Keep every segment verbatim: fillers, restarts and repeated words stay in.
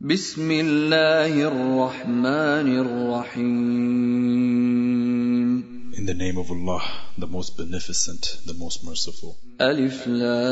بسم الله الرحمن الرحيم. In the name of Allah, the most beneficent, the most merciful. ألف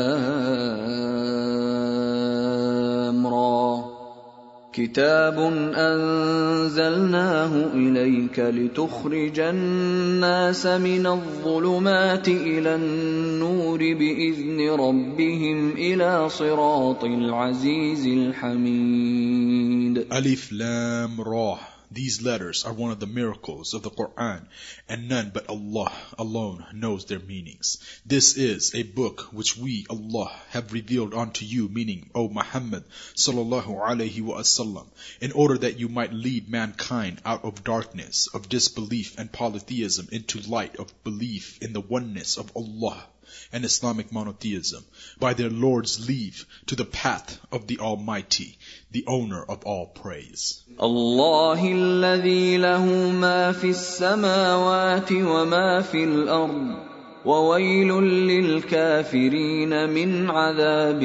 لام را كتاب أنزلناه إليك لتخرج الناس من الظلمات إلى النور بإذن ربهم إلى صراط العزيز الحميد. Alif Lam Ra. These letters are one of the miracles of the Quran, and none but Allah alone knows their meanings. This is a book which we, Allah, have revealed unto you, meaning, O Muhammad sallallahu alayhi wa sallam, in order that you might lead mankind out of darkness of disbelief and polytheism into light of belief in the oneness of Allah and Islamic monotheism, by their Lord's leave, to the path of the Almighty, the owner of all praise. الله الذي له ما في السماوات وما في الأرض وويل للكافرين من عذاب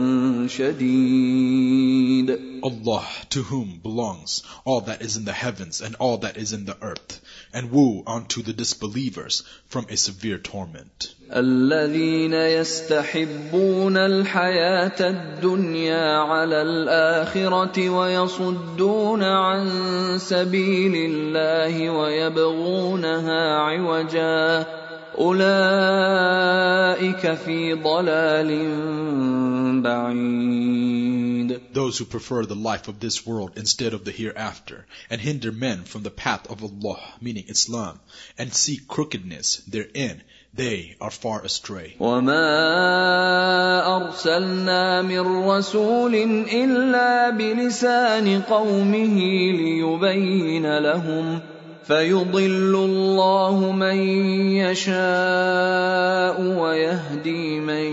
شديد. Allah, to whom belongs all that is in the heavens and all that is in the earth, and woe unto the disbelievers from a severe torment. الذين يستحبون الحياة الدنيا على الآخرة ويصدون عن سبيل الله ويبغونها عوجا أولئك في ضلال بعيد. Those who prefer the life of this world instead of the hereafter, and hinder men from the path of Allah, meaning Islam, and seek crookedness therein, they are far astray. وما أرسلنا من رسول إلا بلسان قومه ليبين لهم فيضل الله من يشاء ويهدي من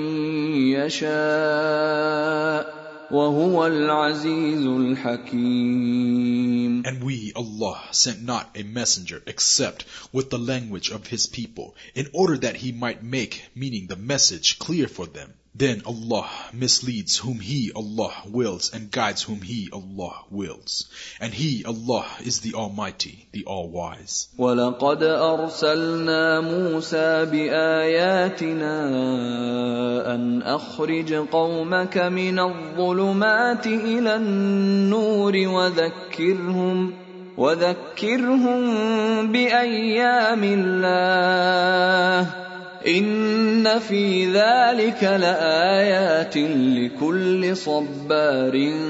يشاء وهو العزيز الحكيم. And we, Allah, sent not a messenger except with the language of his people, in order that he might make, meaning the message, clear for them. Then Allah misleads whom He, Allah, wills, and guides whom He, Allah, wills. And He, Allah, is the Almighty, the All-Wise. وَلَقَدْ أَرْسَلْنَا مُوسَى بِآيَاتِنَا أَنْ أَخْرِجْ قَوْمَكَ مِنَ الظُّلُمَاتِ إِلَى النُّورِ وَذَكِّرْهُمْ وَذَكِّرْهُمْ بِأَيَّامِ اللَّهِ إن في ذلك لآيات لكل صبار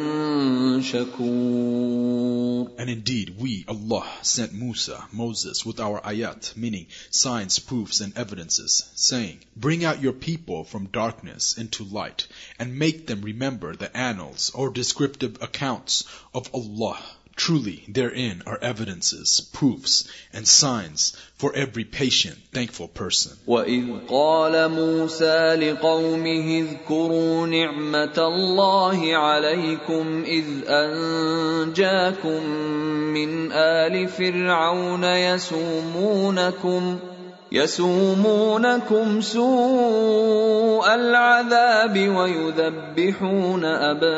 شكور. And indeed, we, Allah, sent Musa, Moses, with our ayat, meaning signs, proofs, and evidences, saying, bring out your people from darkness into light, and make them remember the annals or descriptive accounts of Allah. Truly, therein are evidences, proofs, and signs for every patient, thankful person. وَإِذْ قَالَ مُوسَى لِقَوْمِهِ اذْكُرُوا نِعْمَةَ اللَّهِ عَلَيْكُمْ إِذْ أَنْجَاكُمْ مِنْ آلِ فِرْعَوْنَ يَسُومُونَكُمْ يسومونكم سوء العذاب ويذبحون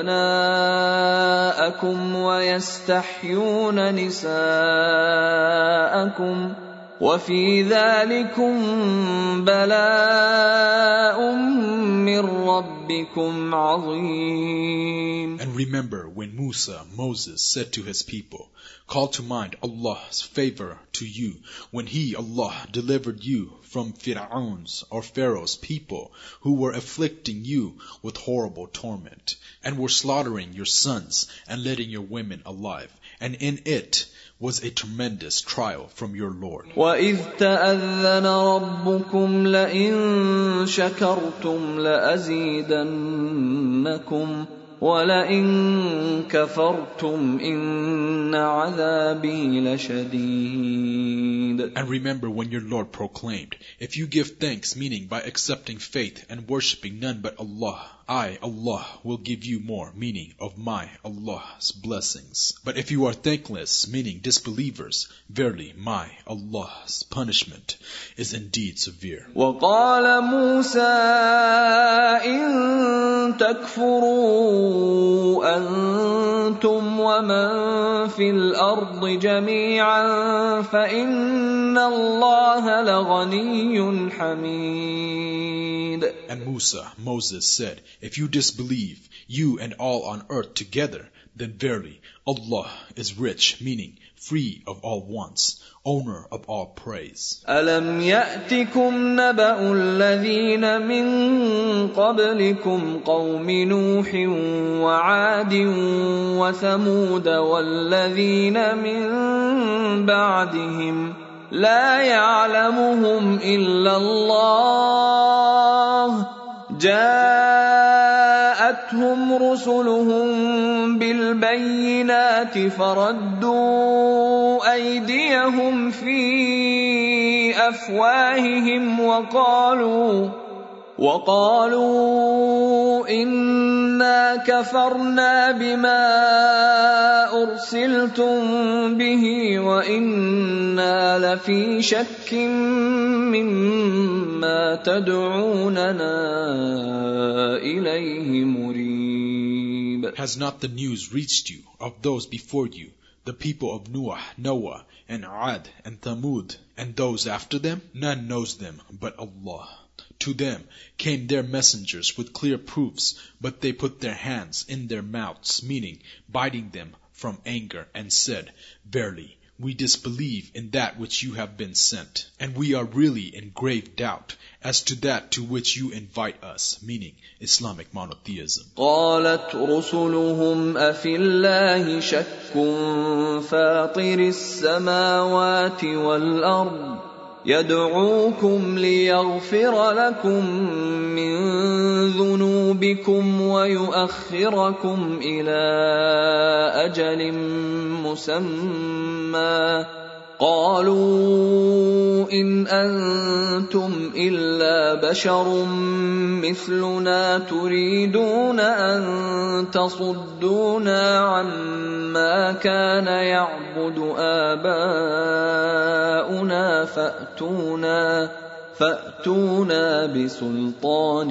أبناءكم ويستحيون نساءكم وفي ذلكم بلاء من ربكم عظيم. And remember when Musa, Moses, said to his people, call to mind Allah's favor to you when He, Allah, delivered you from Fir'aun's or Pharaoh's people who were afflicting you with horrible torment and were slaughtering your sons and letting your women alive. And in it was a tremendous trial from your Lord. وَإِذْ تَأَذَّنَ رَبُّكُمْ لَئِن شَكَرْتُمْ لَأَزِيدَنَّكُمْ وَلَئِن كَفَرْتُمْ إِنَّ عَذَابِي لَشَدِيدٌ. And remember when your Lord proclaimed, if you give thanks, meaning by accepting faith and worshipping none but Allah, I, Allah, will give you more, meaning of my, Allah's blessings. But if you are thankless, meaning disbelievers, verily my, Allah's punishment is indeed severe. وَقَالَ مُوسَى إِن تكفروا أنتم ومن في الأرض جميعا فإن الله لغني حميد. And Musa, Moses said, if you disbelieve, you and all on earth together, then verily Allah is rich, meaning free of all wants, owner of all praise. أَلَمْ يَأْتِكُمْ نَبَأُ الَّذِينَ مِنْ قَبْلِكُمْ قَوْمِ نُوحٍ وَعَادٍ وَثَمُودَ وَالَّذِينَ مِنْ بَعْدِهِمْ لَا يَعْلَمُهُمْ إِلَّا اللَّهُ جاءتهم رسلهم بالبينات فردوا أيديهم في أفواههم وقالوا وقالوا إنا كفرنا بما أرسلتم به وإنا لفي شك مما تدعوننا إليه مريب. Has not the news reached you of those before you, the people of Noah, Noah, and Ad, and Thamud, and those after them? None knows them but Allah. To them came their messengers with clear proofs, but they put their hands in their mouths, meaning biting them from anger, and said, verily, we disbelieve in that which you have been sent, and we are really in grave doubt as to that to which you invite us, meaning Islamic monotheism. قالت رسلهم أفي الله شك فاطر السماوات والأرض يدعوكم ليغفر لكم من ذنوبكم ويؤخركم إلى أجل مسمى قالوا إن أنتم إلا بشر مثلنا تريدون أن تصدونا عما كان يعبد آباؤنا فأتونا فأتونا بسلطان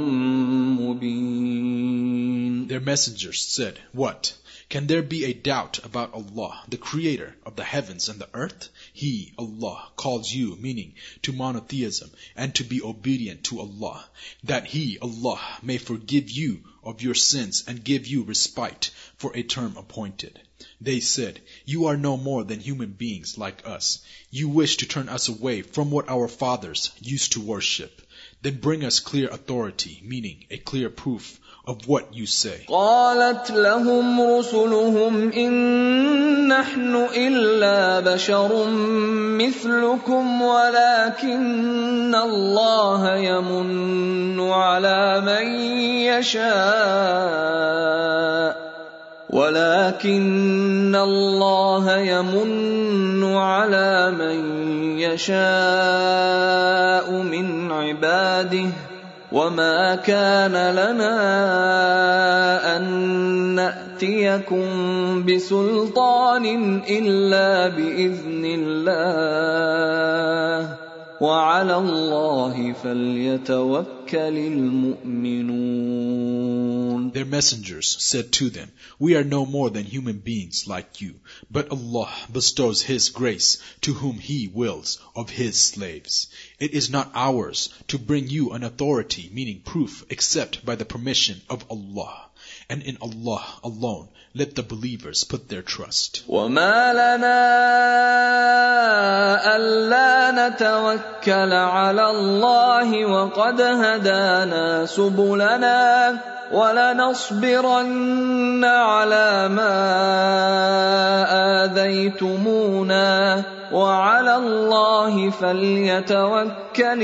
مبين. Their messengers said, what? Can there be a doubt about Allah, the creator of the heavens and the earth? He, Allah, calls you, meaning to monotheism, and to be obedient to Allah, that He, Allah, may forgive you of your sins and give you respite for a term appointed. They said, you are no more than human beings like us. You wish to turn us away from what our fathers used to worship. Then bring us clear authority, meaning a clear proof of what you say. قالت لهم رسلهم إن نحن إلا بشر مثلكم ولكن الله يمن على من يشاء ولكن الله يمن على من يشاء من عباده وما كان لنا أن نأتيكم بسلطان إلا بإذن الله وعلى الله فليتوكل المؤمنون. Their messengers said to them, we are no more than human beings like you, but Allah bestows His grace to whom He wills of His slaves. It is not ours to bring you an authority, meaning proof, except by the permission of Allah. And in Allah alone let the believers put their trust. وَمَا لَنَا أَلَّا نَتَوَكَّلَ عَلَى اللَّهِ وَقَدْ هَدَانَا سُبُلَنَا وَلَنَصْبِرَنَّ عَلَى مَا آذَيْتُمُونَا وَعَلَى اللَّهِ فَلْيَتَوَكَّلِ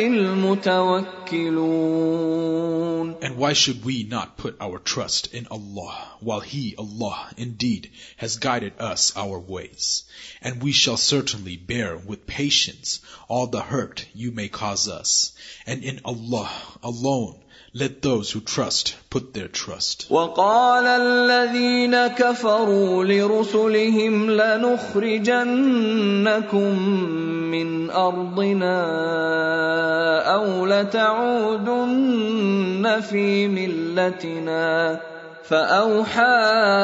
الْمُتَوَكِّلُونَ. And why should we not put our trust in Allah, while He, Allah, indeed has guided us our ways? And we shall certainly bear with patience all the hurt you may cause us. And in Allah alone Let those who trust put their trust. وقال الذين كفروا لرسلهم لنخرجنكم من أرضنا أو لتعودن في ملتنا فأوحى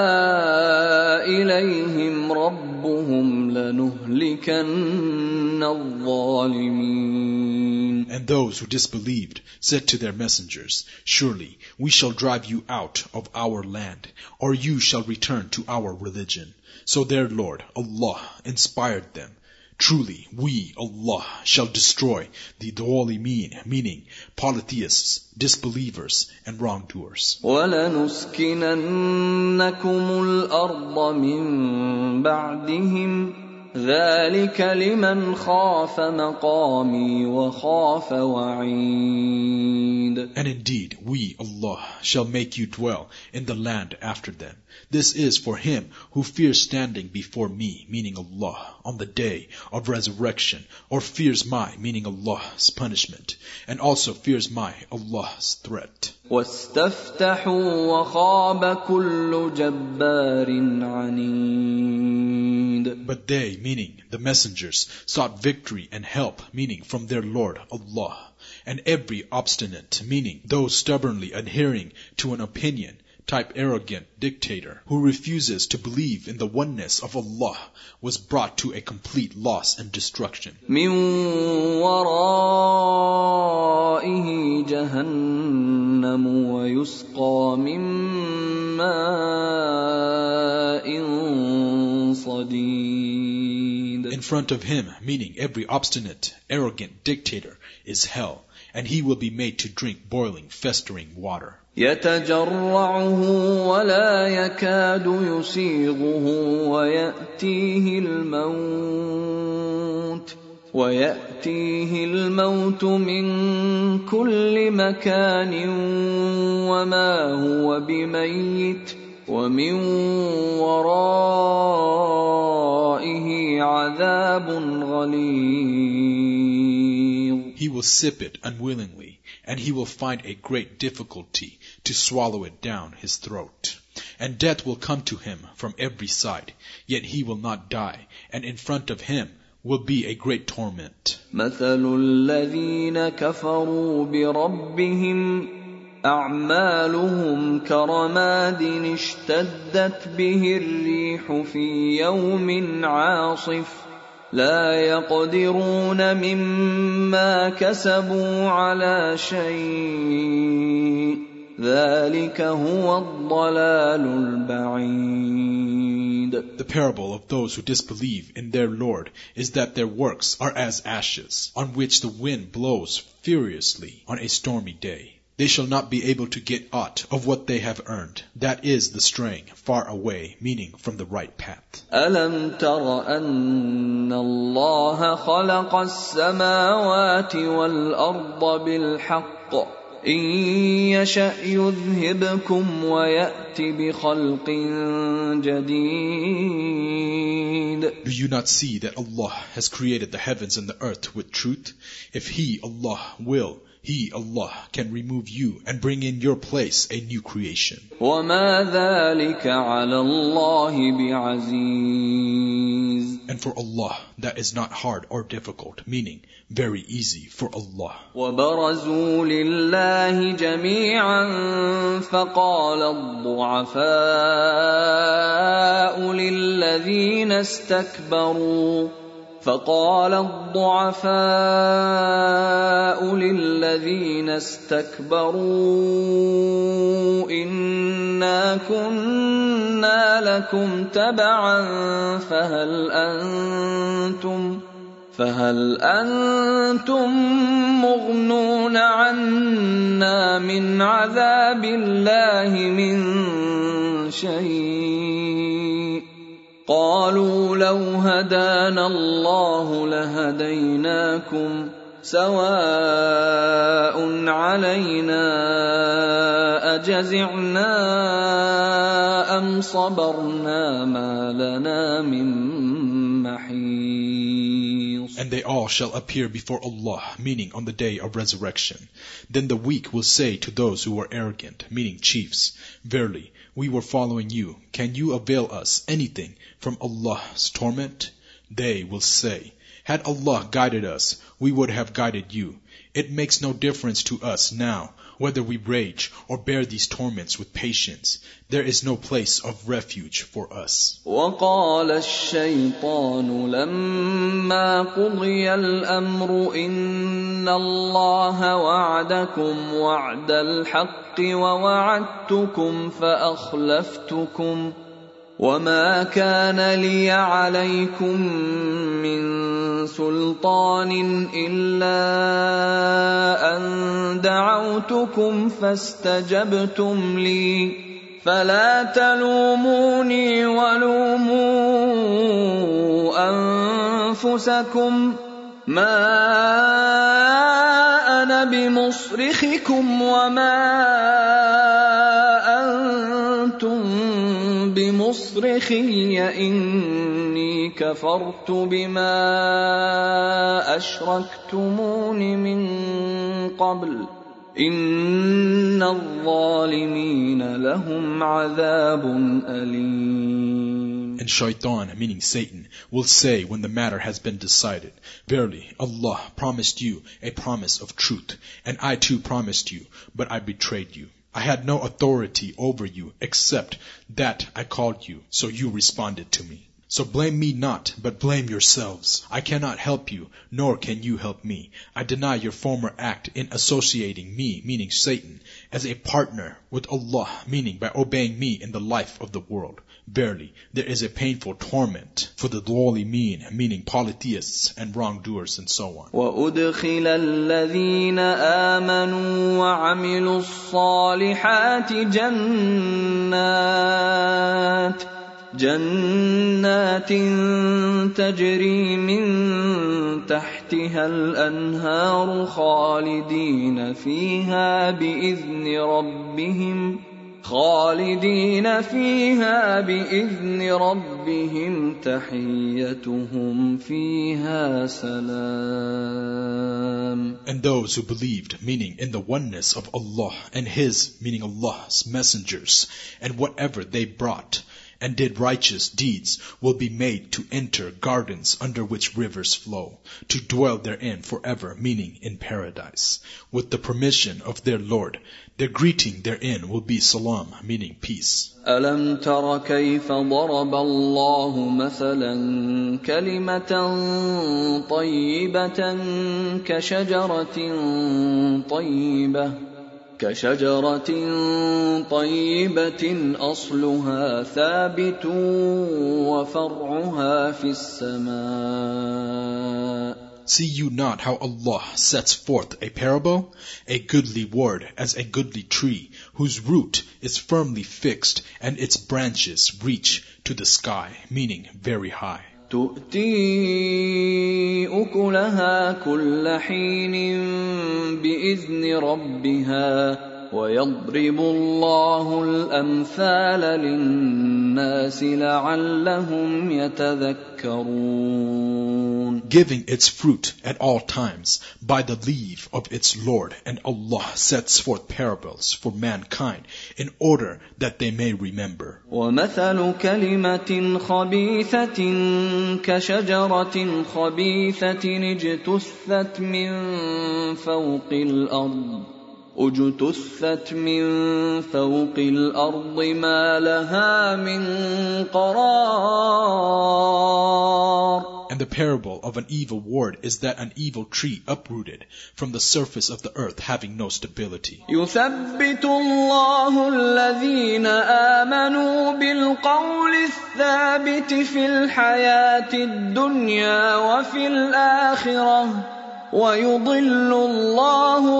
إليهم ربهم لنهلكن الظالمين. And those who disbelieved said to their messengers, surely we shall drive you out of our land, or you shall return to our religion. So their Lord, Allah, inspired them. Truly, we, Allah, shall destroy the Dhalimin, meaning polytheists, disbelievers, and wrongdoers. وَلَنُسْكِنَنَّكُمُ الْأَرْضَ مِنْ بَعْدِهِمْ ذَلِكَ لِمَنْ خَافَ مَقَامِي وَخَافَ وَعِيدِ. And indeed, we, Allah, shall make you dwell in the land after them. This is for him who fears standing before me, meaning Allah, on the day of resurrection, or fears my, meaning Allah's punishment, and also fears my, Allah's threat. وَاسْتَفْتَحُوا وَخَابَ كُلُّ جَبَّارٍ عَنِيدٍ. But they, meaning the messengers, sought victory and help, meaning from their Lord, Allah. And every obstinate, meaning those stubbornly adhering to an opinion, type arrogant dictator who refuses to believe in the oneness of Allah, was brought to a complete loss and destruction. مِنْ وَرَائِهِ جَهَنَّمُ وَيُسْقَى مِنْ مَاءٍ صَدِيدٍ. In front of him, meaning every obstinate, arrogant dictator, is hell, and he will be made to drink boiling, festering water. يتجرعه ولا يكاد يسيغه ويأتيه الموت ويأتيه الموت من كل مكان وما هو بميت ومن ورائه عذاب غليظ. He will sip it unwillingly, and he will find a great difficulty to swallow it down his throat. And death will come to him from every side, yet he will not die, and in front of him will be a great torment. مثل الذين كفروا بربهم أعمالهم كرماد اشتدت به الريح في يوم عاصف لا يقدرون مما كسبوا على شيء ذلك هو الضلال البعيد. The parable of those who disbelieve in their Lord is that their works are as ashes, on which the wind blows furiously on a stormy day. They shall not be able to get aught of what they have earned. That is the straying far away, meaning from the right path. أَلَمْ تَرَ أَنَّ اللَّهَ خَلَقَ السَّمَاوَاتِ وَالْأَرْضَ بِالْحَقِّ إِنْ يَشَأْ يُذْهِبْكُمْ وَيَأْتِ بِخَلْقٍ جَدِيدٍ. Do you not see that Allah has created the heavens and the earth with truth? If He, Allah, will, He, Allah, can remove you and bring in your place a new creation. وَمَا ذَلِكَ عَلَى اللَّهِ بِعَزِيزٍ. And for Allah, that is not hard or difficult, meaning very easy for Allah. وَبَرَزُوا لِلَّهِ جَمِيعًا فَقَالَ الضُّعَفَاءُ لِلَّذِينَ اسْتَكْبَرُوا فقال الضعفاء للذين استكبروا إنا كنا لكم تبعا فهل أنتم فهل أنتم مغنون عنا من عذاب الله من شيء قالوا لو هدانا الله لهديناكم سواء علينا أجزعنا أم صبرنا ما لنا من محيص. And they all shall appear before Allah, meaning on the day of resurrection. Then the weak will say to those who were arrogant, meaning chiefs, verily, we were following you. Can you avail us anything from Allah's torment? They will say, had Allah guided us, we would have guided you. It makes no difference to us now whether we rage or bear these torments with patience. There is no place of refuge for us. وقال الشيطان لما قضي الأمر إن الله وعدكم وعد الحق ووعدتكم فأخلفتكم وما كان لي عليكم من سلطان إلا أن دعوتكم فاستجبتم لي فلا تلوموني ولوموا أنفسكم ما أنا بمصرخكم وما أنتم بمصرخي إني كفرت بما أشركتمون من قبل إن الظالمين لهم عذاب أليم. And Shaitan, meaning Satan, will say when the matter has been decided, verily, Allah promised you a promise of truth, and I too promised you, but I betrayed you. I had no authority over you except that I called you, so you responded to me. So blame me not, but blame yourselves. I cannot help you, nor can you help me. I deny your former act in associating me, meaning Satan, as a partner with Allah, meaning by obeying me in the life of the world. Verily, there is a painful torment for the dhalimin, meaning polytheists and wrongdoers and so on. وَأُدْخِلَ الَّذِينَ آمَنُوا وَعَمِلُوا الصَّالِحَاتِ جَنَّاتٍ جنات تجري من تحتها الأنهار خالدين فيها بإذن ربهم خالدين فيها بإذن ربهم تحيتهم فيها سلام. And those who believed, meaning in the oneness of Allah and His, meaning Allah's messengers, and whatever they brought, and did righteous deeds, will be made to enter gardens under which rivers flow, to dwell therein forever, meaning in paradise, with the permission of their Lord. Their greeting therein will be salam, meaning peace. أَلَمْ تَرَ كَيْفَ ضَرَبَ اللَّهُ مَثَلًا كَلِمَةً طَيِّبَةً كَشَجَرَةٍ طَيِّبَةٍ كشجرة طيبة أصلها ثابت وفرعها في السماء. See you not how Allah sets forth a parable, a goodly word as a goodly tree, whose root is firmly fixed and its branches reach to the sky, meaning very high. تؤتي أكلها كل حين بإذن ربها ويضرب الله الأمثال للناس لعلهم يتذكرون. Giving its fruit at all times by the leave of its Lord, and Allah sets forth parables for mankind in order that they may remember. وَمَثَلُ كَلِمَةٍ خَبِيثَةٍ كَشَجَرَةٍ خَبِيثَةٍ اجْتُثَّتْ مِنْ فَوْقِ الْأَرْضِ اجتثت من فوق الأرض ما لها من قرار. And the parable of an evil word is that an evil tree uprooted from the surface of the earth having no stability. يثبت الله الذين آمنوا بالقول الثابت في الحياة الدنيا وفي الآخرة ويضل الله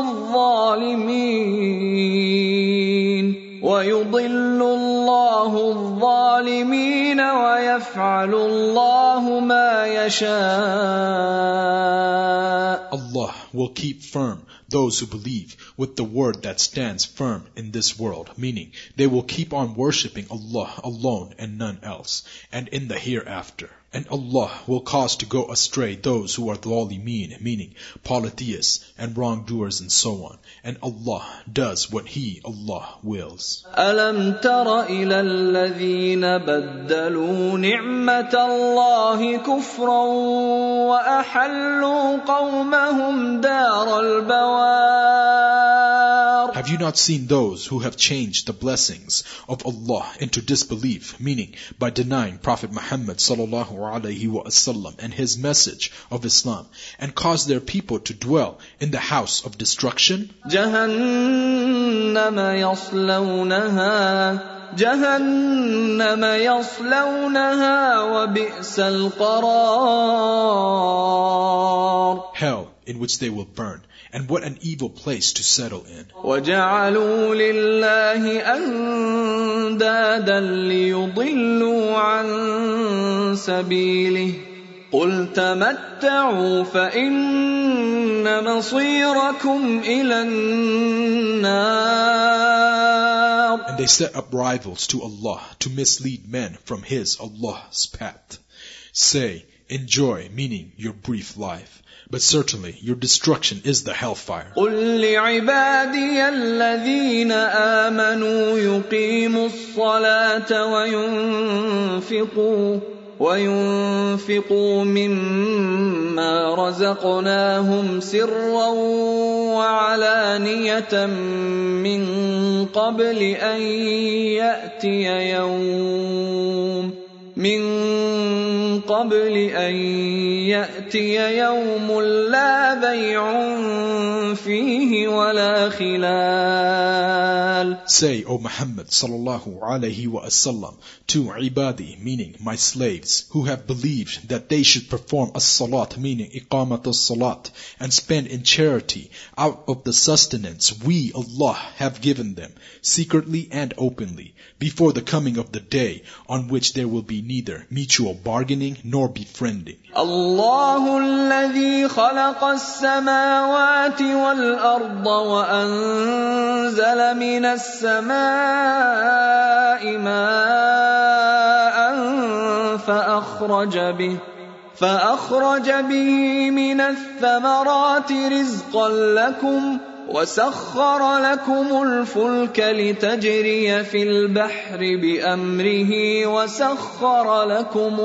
الظالمين ويضل الله الظالمين ويفعل الله ما يشاء. Allah will keep firm those who believe with the word that stands firm in this world, meaning they will keep on worshipping Allah alone and none else, and in the hereafter. And Allah will cause to go astray those who are dhalimeen, meaning polytheists and wrongdoers and so on. And Allah does what He, Allah, wills. أَلَمْ تَرَ إِلَى الَّذِينَ بَدَّلُوا نِعْمَةَ اللَّهِ كُفْرًا وَأَحَلُّوا قَوْمَهُمْ دَارَ الْبَوَارِ. Have you not seen those who have changed the blessings of Allah into disbelief, meaning by denying Prophet Muhammad sallallahu alaihi wasallam and his message of Islam, and caused their people to dwell in the house of destruction? جهنم يصلونها جهنم يصلونها وبئس القرار. Hell, in which they will burn, and what an evil place to settle in. وَجَعَلُوا لِلَّهِ أَنْدَادًا لِيُضِلُّوا عَنْ سَبِيلِهِ قُلْ تَمَتَّعُوا فَإِنَّ مَصِيرَكُمْ إِلَى النَّارِ. And they set up rivals to Allah to mislead men from His, Allah's path. Say, enjoy, meaning your brief life. But certainly your destruction is the hellfire. قُلْ لِعِبَادِيَ الَّذِينَ آمَنُوا يُقِيمُوا الصَّلَاةَ وَيُنْفِقُوا وَيُنْفِقُوا مِمَّا رَزَقْنَاهُمْ سِرًّا وَعَلَانِيَةً مِّن قَبْلِ أَن يَأْتِيَ يَوْمٌ من قبل أن يأتي يوم لا بيع فيه ولا خلال. Say, O Muhammad sallallahu alaihi wasallam, to ibadi, meaning my slaves, who have believed that they should perform as-salat, meaning iqamat as-salat, and spend in charity out of the sustenance we, Allah, have given them, secretly and openly, before the coming of the day on which there will be neither mutual bargaining nor befriending. الله الذي خلق السماوات والأرض وأنزل من السماء ماء فأخرج به فأخرج به من الثمرات رزقا لكم وسخر لكم الفلك لتجري في البحر بأمره وسخر لكم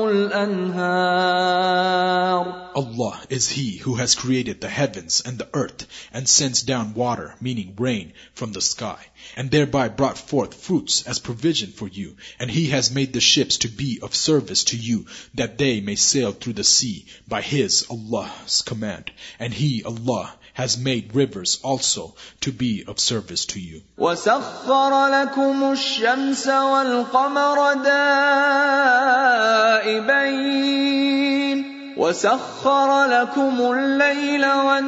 الأنهار. Allah is He who has created the heavens and the earth and sends down water, meaning rain, from the sky, and thereby brought forth fruits as provision for you. And He has made the ships to be of service to you, that they may sail through the sea by His, Allah's command. And He, Allah, has made rivers also to be of service to you. وَسَخَّرَ لَكُمُ الشَّمْسَ وَالْقَمَرَ دَائِبَيْنِ وَسَخَّرَ لَكُمُ اللَّيْلَ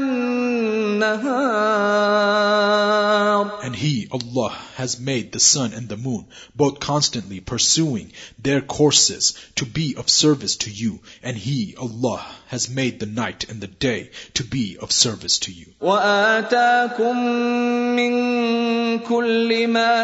وَالنَّهَارَ. And He, Allah, has made the sun and the moon both constantly pursuing their courses to be of service to you. And He, Allah, has made the night and the day to be of service to you. وَآتَاكُم مِّن كُلِّ مَا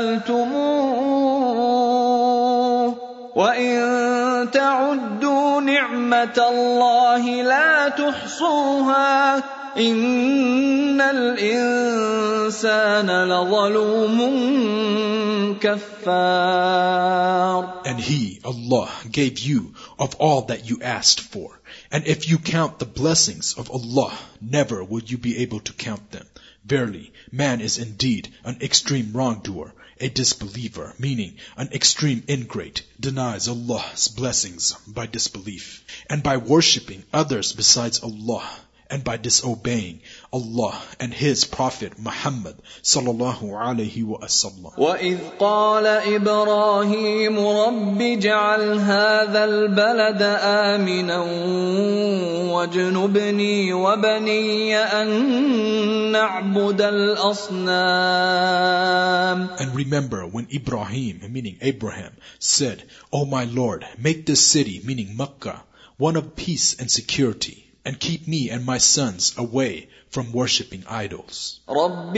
سَأَلْتُمُوهُ وَإِن تَعُدُّوا نِعْمَةَ اللَّهِ لَا تُحْصُوهَا إِنَّ الْإِنسَانَ لَظَلُومٌ كَفَّارٌ. And He, Allah, gave you of all that you asked for. And if you count the blessings of Allah, never will you be able to count them. Verily, man is indeed an extreme wrongdoer, a disbeliever, meaning an extreme ingrate, denies Allah's blessings by disbelief, and by worshipping others besides Allah, and by disobeying Allah and His Prophet Muhammad sallallahu alaihi wasallam. وَإِذْ قَالَ إِبْرَاهِيمُ رَبِّ اجْعَلْ هَذَا الْبَلَدَ آمِنًا وَاجْنُبْنِي وَبَنِيَّ أَن نَّعْبُدَ الْأَصْنَامَ. And remember when Ibrahim, meaning Abraham, said, O my Lord, make this city, meaning Makkah, one of peace and security, and keep me and my sons away from worshipping idols. رب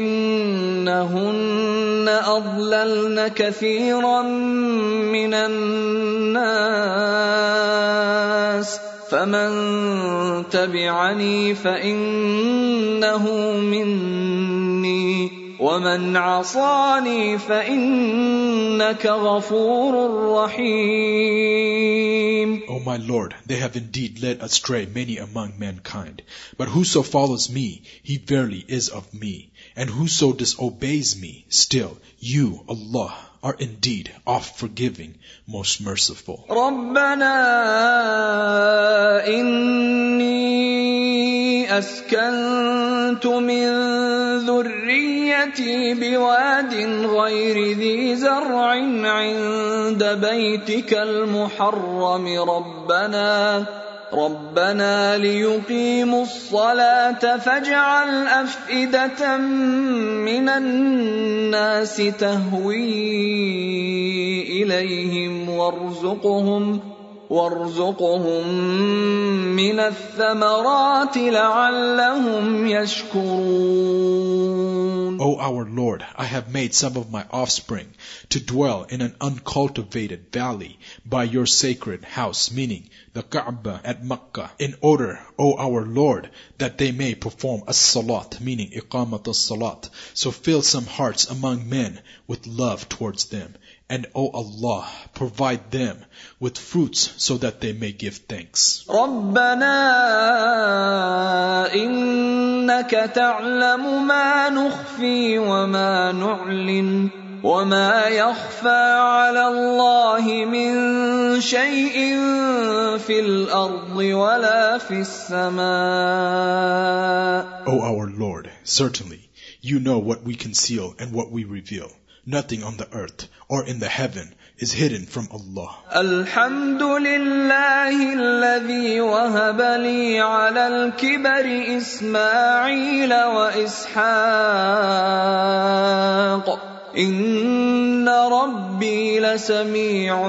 إنهن أضللن كثيرا من الناس فمن تبعني فإنه مني ومن عصاني فإنك غفور رحيم. O my Lord, they have indeed led astray many among mankind. But whoso follows me, he verily is of me. And whoso disobeys me, still, you, Allah, are indeed oft forgiving, most merciful. ربنا إني أسكنت من ذريتي بواد غير ذي زرع عند بيتك المحرم ربنا ربنا ليقيموا الصلاة فاجعل أفئدة من الناس تهوي إليهم وارزقهم وارزقهم من الثمرات لعلهم يشكرون. O our Lord, I have made some of my offspring to dwell in an uncultivated valley by your sacred house, meaning the Kaaba at Makkah, in order, O our Lord, that they may perform as-salat, meaning iqamat as-salat. So fill some hearts among men with love towards them. And O Allah, provide them with fruits so that they may give thanks. ربنا إنك تعلم ما نخفي وما نعلن وما يخفى على الله من شيء في الأرض ولا في السماء. O our Lord, certainly you know what we conceal and what we reveal. Nothing on the earth or in the heaven is hidden from Allah. الحمد لله الذي وهب لي على الكبر إسماعيل وإسحاق إن ربي لسميع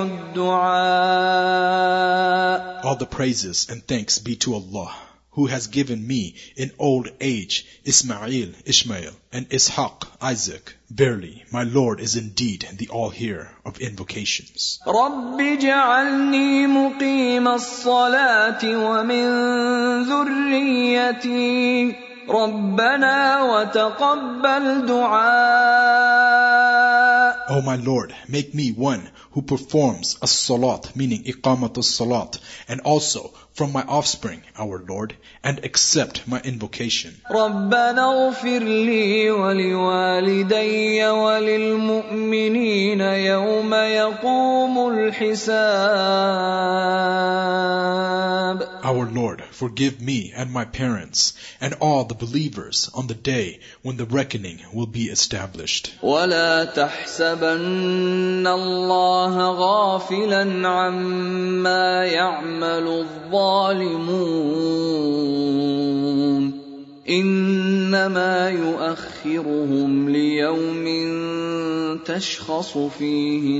الدعاء. All the praises and thanks be to Allah, who has given me in old age Ismail, Ishmael, and Ishaq, Isaac. Verily, my Lord is indeed the all-hearer of invocations. رب اجعلني مقيم الصلاة ومن ذريتي ربنا وتقبل دعاء. O my Lord, make me one who performs as-salat, meaning iqamat as-salat, and also from my offspring, our Lord, and accept my invocation. ربنا اغفر لي ولوالدي وللمؤمنين يوم يقوم الحساب. Our Lord, forgive me and my parents and all the believers on the day when the reckoning will be established. ولا تحسبن الله غافلا عما يعمل الظالمون إنما يؤخرهم ليوم تشخص فيه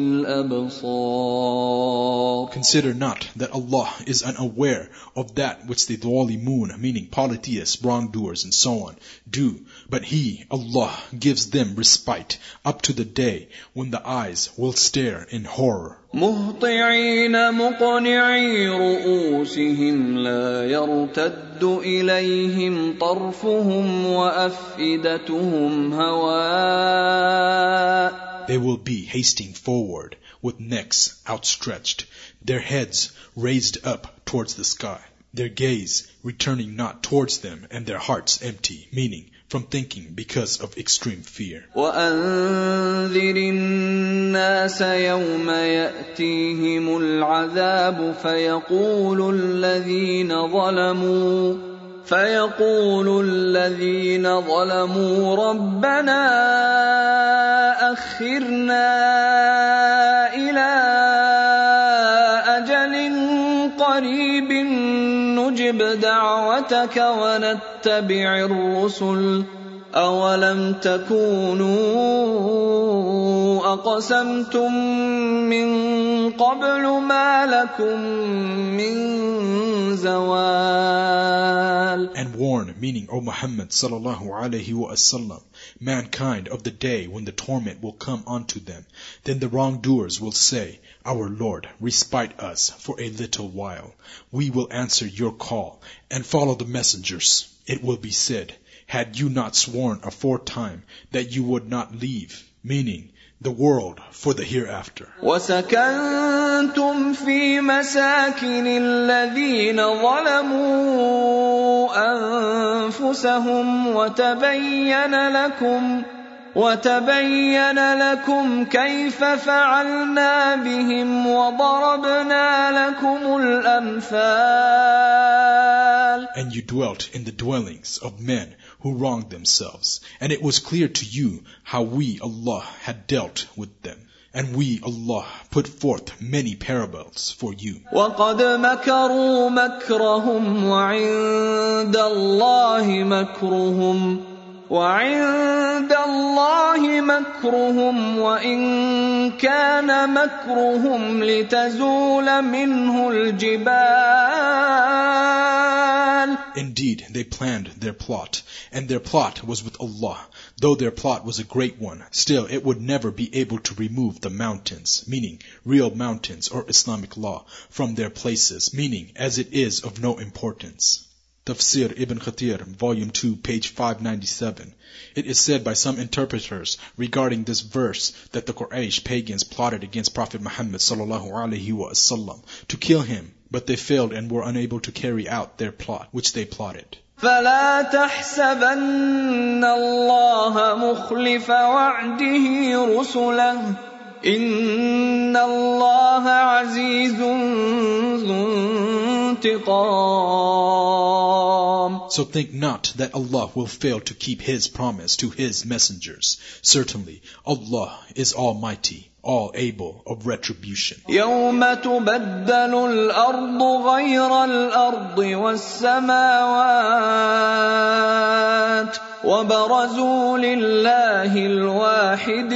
الأبصار. Consider not that Allah is unaware of that which the dhalimun, meaning polytheists, wrongdoers, and so on, do, but He, Allah, gives them respite up to the day when the eyes will stare in horror. مهطعين مقنعي رؤوسهم لا يرتد إليهم طرفهم وأفئدتهم هواء. They will be hasting forward with necks outstretched, their heads raised up towards the sky, their gaze returning not towards them, and their hearts empty, meaning from thinking because of extreme fear. وأنذر الناس يوم يأتيهم العذاب فيقول الذين ظلموا فيقول الذين ظلموا ربنا أخرنا إلى أجل قريب نجب دعوتك ونتبع الرسل أولم تكونوا أقسمتم من قبل ما لكم من زوال. And warn, meaning, O Muhammad sallallahu alaihi wasallam, mankind of the day when the torment will come unto them. Then the wrongdoers will say, Our Lord, respite us for a little while. We will answer your call and follow the messengers. It will be said, Had you not sworn aforetime that you would not leave, meaning the world, for the hereafter. وَسَكَنْتُمْ فِي مَسَاكِنِ الَّذِينَ ظَلَمُوا أَنفُسَهُمْ وَتَبَيَّنَ لَكُمْ وَتَبَيَّنَ لَكُمْ كَيْفَ فَعَلْنَا بِهِمْ وَضَرَبْنَا لَكُمُ الْأَمْثَالَ. And you dwelt in the dwellings of men who wronged themselves, and it was clear to you how we, Allah, had dealt with them. And we, Allah, put forth many parables for you. وَقَدْ مَكَرُوا مَكْرَهُمْ وَعِندَ اللَّهِ مَكْرُهُمْ وَعِندَ اللَّهِ مَكْرُهُمْ وَإِن كَانَ مَكْرُهُمْ لِتَزُولَ مِنْهُ الْجِبَالُ. Indeed, they planned their plot, and their plot was with Allah. Though their plot was a great one, still it would never be able to remove the mountains, meaning real mountains or Islamic law, from their places, meaning as it is of no importance. Tafsir Ibn Kathir, Volume two, page five ninety-seven. It is said by some interpreters regarding this verse that the Quraysh pagans plotted against Prophet Muhammad sallallahu alaihi wasallam to kill him, but they failed and were unable to carry out their plot, which they plotted. فَلَا تَحْسَبَنَّ اللَّهَ مُخْلِفَ وَعْدِهِ رُسُلَهُ إِنَّ اللَّهَ عَزِيزٌ ذُو انتقام. So think not that Allah will fail to keep His promise to His messengers. Certainly, Allah is Almighty, all able of retribution. يَوْمَ تُبَدَّلُ الْأَرْضُ غَيْرَ الْأَرْضِ وَالسَّمَاوَاتُ وَبَرَزُوا لِلَّهِ الْوَاحِدِ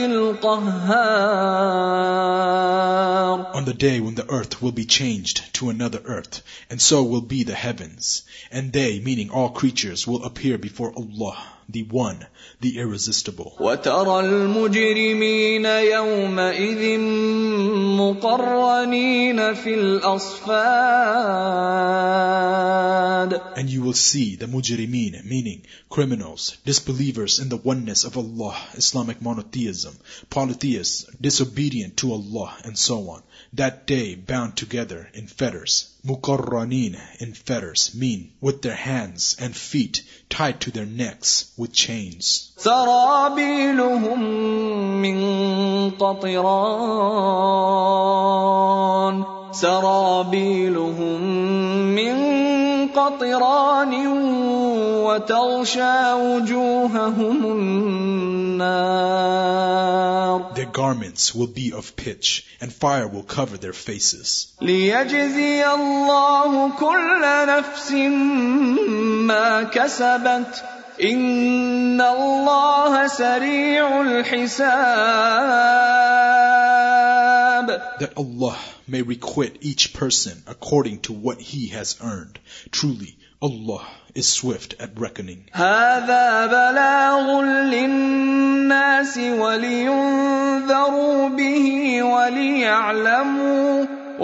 الْقَهَّارِ. On the day when the earth will be changed to another earth, and so will be the heavens, and they, meaning all creatures, will appear before Allah, the One, the Irresistible. وَتَرَى الْمُجْرِمِينَ يَوْمَئِذٍ مُقَرَّنِينَ فِي الْأَصْفَادِ. And you will see the mujrimeen, meaning criminals, disbelievers in the oneness of Allah, Islamic monotheism, polytheists, disobedient to Allah, and so on. That day bound together in fetters. Muqarraneen, in fetters, mean with their hands and feet tied to their necks with chains. سرابيلهم من قطران سرابيلهم من قطران وتغشى وجوههم النار. Their garments will be of pitch, and fire will cover their faces. ليجزي الله كل نفس ما كسبت إن الله سريع الحساب. That Allah may requite each person according to what he has earned. Truly, Allah is swift at reckoning. هذا بلاغ للناس ولينذروا به وليعلموا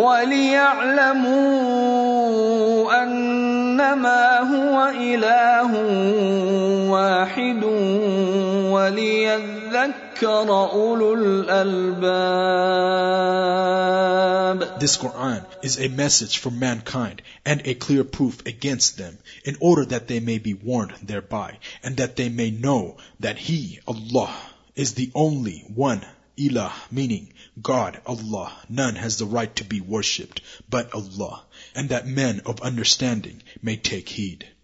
وليعلموا أنما هو إله واحد وليذكر أولو الألباب. This Quran is a message for mankind and a clear proof against them, in order that they may be warned thereby, and that they may know that He, Allah, is the only one, Ilah, meaning God, Allah. None has the right to be worshipped but Allah, and that men of understanding may take heed.